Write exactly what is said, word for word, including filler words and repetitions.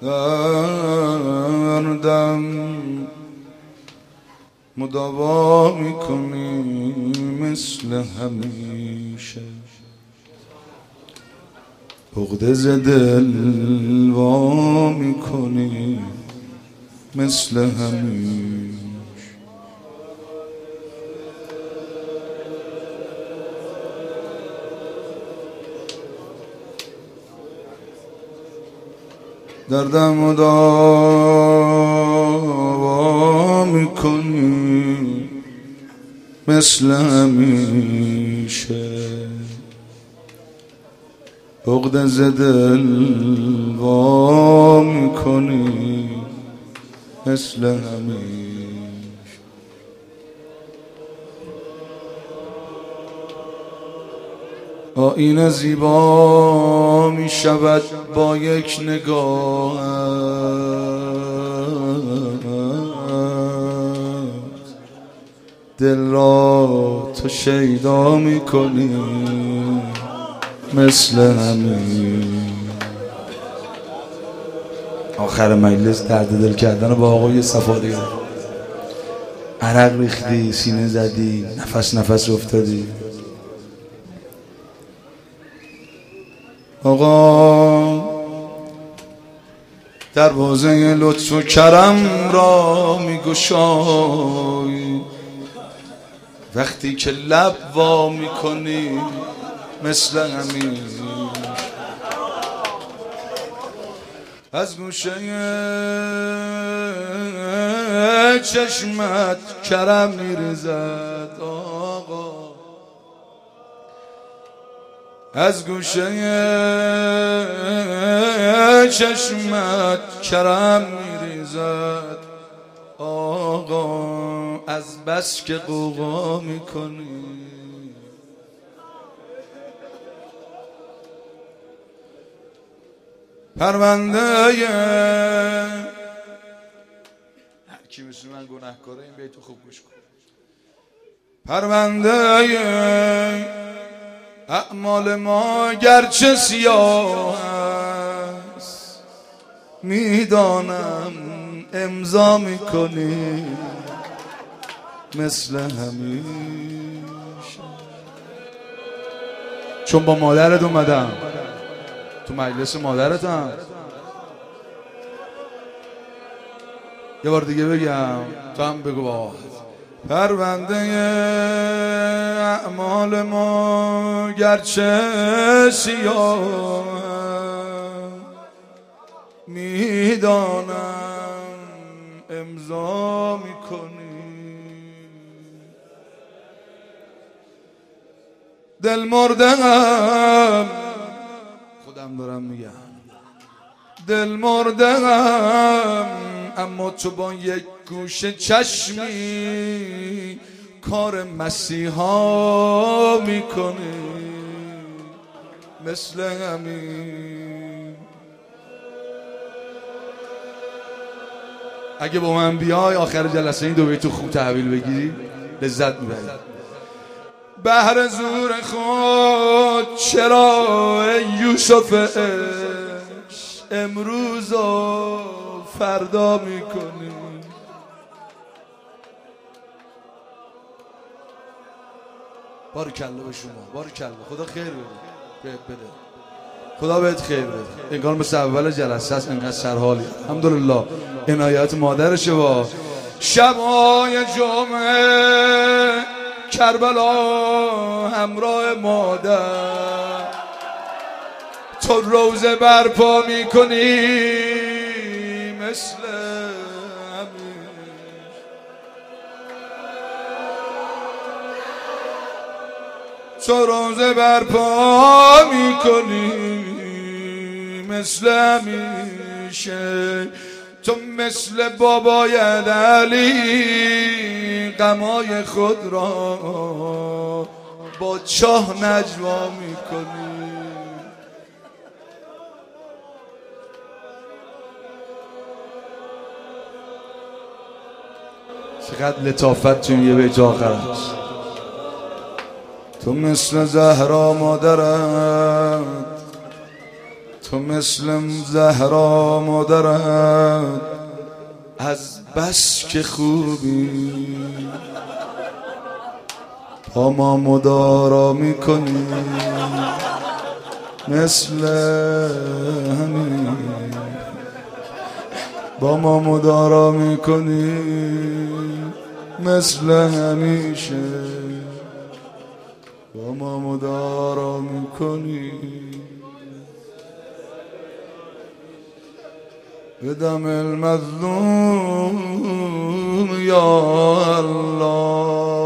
دردم مداوا میکنی مثل همیشه، عقده ز دل وا میکنی مثل همیشه. دردم مداوا میکنی مثل همیشه، عقده ز دل وا میکنی مثل همیشه. آینه زیبا می شود با یک نگاه، دل را تو شیدا می کنی مثل همین. آخر مجلس درد دل کردن با آقای صفادی، عرق ریختی، سینه زدی، نفس نفس افتادی. آقا دروازه لطف و کرم را میگشایی وقتی که لب وا میکنی مثل همین. از گوشه چشمت کرم میریزد آقا، از گوشه چشمت کرم میریزد آقا، از بس که غوغا میکنی. پرونده هر کی مثل من گناهکاره این بیتو خوب گوش کن. پرونده اعمال ما گرچه سیاه است، میدانم امضا میکنی مثل همیشه. چون با مادرت اومدم تو مجلس مادرتم، یه بار دیگه بگم تو هم بگو با. پرونده اعمال ما گرچه سیاه میدانم امضا میکنی. دل مردم خودم دارم میگم، دل مردم اما تو با یک گوشه چشمی کار مسیحا میکنی مثل همین. اگه با من بیای آخر جلسه این دو بیتو خوب تحویل بگیری لذت میبری. بهر زور خود چرا یوسف عشق امروز و فردا میکنی. بارکالله به شما، بارکالله، خدا خیر بده بهت بده، خدا بهت خیر بده. انگار مثل اول جلسه است، انقدر سرحالی. الحمدلله عنایت مادرشه. با شبای جمعه کربلا همراه مادر تو روزه برپا میکنی مثل همین. تو روزه برپا میکنی مثل همیشه. تو مثل بابای علی غمای خود را با چاه نجوا میکنی. چقدر لطافت تو یه بیت آخر است. تو مثل زهرا مادرت، تو مثل زهرا مادرت از بس که خوبی با ما مدارا میکنی مثل همین با ما مدارا میکنی مثل همیشه با ما مدارا میکنی بدم المظلوم یا الله